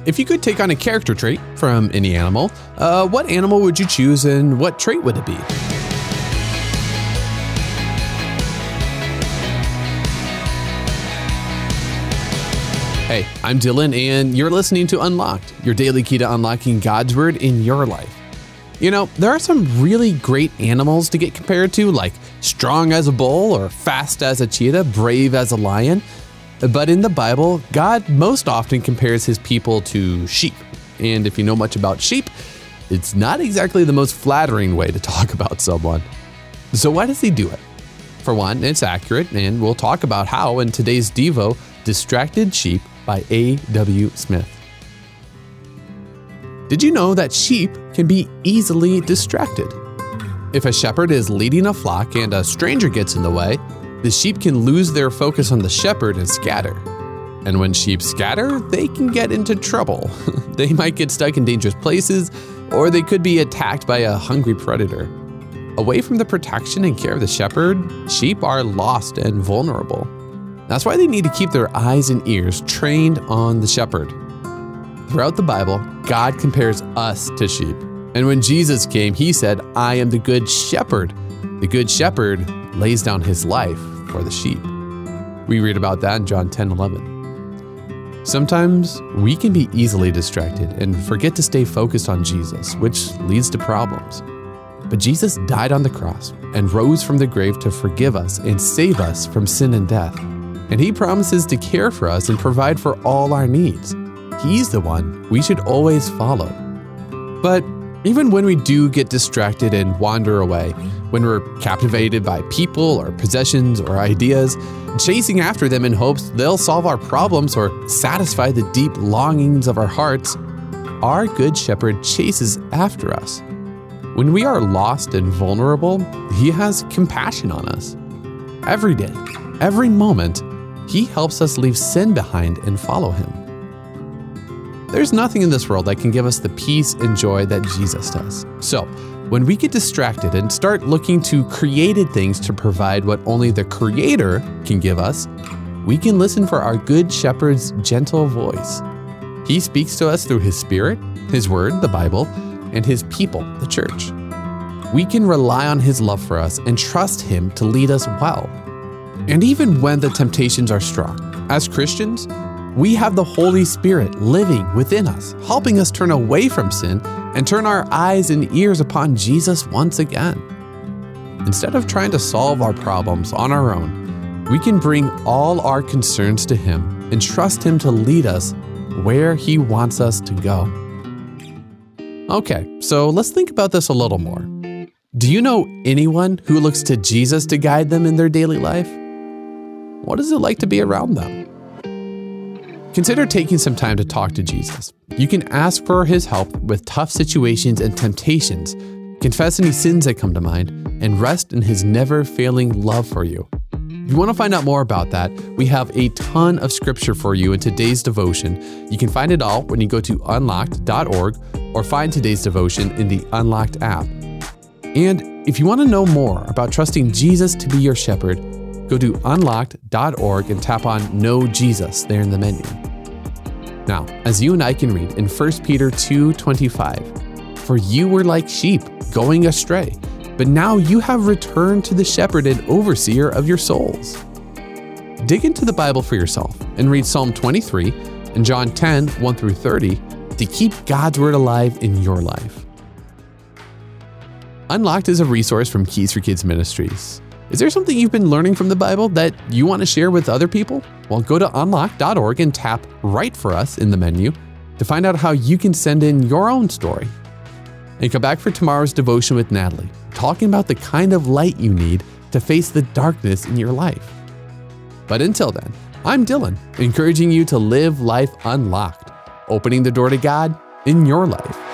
If you could take on a character trait from any animal, what animal would you choose and what trait would it be? Hey, I'm Dylan, and you're listening to Unlocked, your daily key to unlocking God's Word in your life. You know, there are some really great animals to get compared to, like strong as a bull or fast as a cheetah, brave as a lion. But in the Bible, God most often compares his people to sheep. And if you know much about sheep, it's not exactly the most flattering way to talk about someone. So why does he do it? For one, it's accurate, and we'll talk about how in today's Devo, Distracted Sheep by A.W. Smith. Did you know that sheep can be easily distracted? If a shepherd is leading a flock and a stranger gets in the way, the sheep can lose their focus on the shepherd and scatter. And when sheep scatter, they can get into trouble. They might get stuck in dangerous places, or they could be attacked by a hungry predator. Away from the protection and care of the shepherd, sheep are lost and vulnerable. That's why they need to keep their eyes and ears trained on the shepherd. Throughout the Bible, God compares us to sheep. And when Jesus came, he said, "I am the good shepherd." The good shepherd lays down his life for the sheep. We read about that in John 10:11. Sometimes we can be easily distracted and forget to stay focused on Jesus, which leads to problems. But Jesus died on the cross and rose from the grave to forgive us and save us from sin and death. And he promises to care for us and provide for all our needs. He's the one we should always follow. But even when we do get distracted and wander away, when we're captivated by people or possessions or ideas, chasing after them in hopes they'll solve our problems or satisfy the deep longings of our hearts, our good shepherd chases after us. When we are lost and vulnerable, he has compassion on us. Every day, every moment, he helps us leave sin behind and follow him. There's nothing in this world that can give us the peace and joy that Jesus does. So, when we get distracted and start looking to created things to provide what only the Creator can give us, we can listen for our good shepherd's gentle voice. He speaks to us through his Spirit, his Word, the Bible, and his people, the church. We can rely on his love for us and trust him to lead us well. And even when the temptations are strong, as Christians, we have the Holy Spirit living within us, helping us turn away from sin and turn our eyes and ears upon Jesus once again. Instead of trying to solve our problems on our own, we can bring all our concerns to him and trust him to lead us where he wants us to go. Okay, so let's think about this a little more. Do you know anyone who looks to Jesus to guide them in their daily life? What is it like to be around them? Consider taking some time to talk to Jesus. You can ask for his help with tough situations and temptations, confess any sins that come to mind, and rest in his never-failing love for you. If you want to find out more about that, we have a ton of scripture for you in today's devotion. You can find it all when you go to unlocked.org or find today's devotion in the Unlocked app. And if you want to know more about trusting Jesus to be your shepherd, go to unlocked.org and tap on Know Jesus there in the menu. Now, as you and I can read in 1 Peter 2:25, "For you were like sheep going astray, but now you have returned to the shepherd and overseer of your souls." Dig into the Bible for yourself and read Psalm 23 and John 10:1-30 to keep God's word alive in your life. Unlocked is a resource from Keys for Kids Ministries. Is there something you've been learning from the Bible that you want to share with other people? Well, go to unlocked.org and tap Write for Us in the menu to find out how you can send in your own story. And come back for tomorrow's devotion with Natalie, talking about the kind of light you need to face the darkness in your life. But until then, I'm Dylan, encouraging you to live life unlocked, opening the door to God in your life.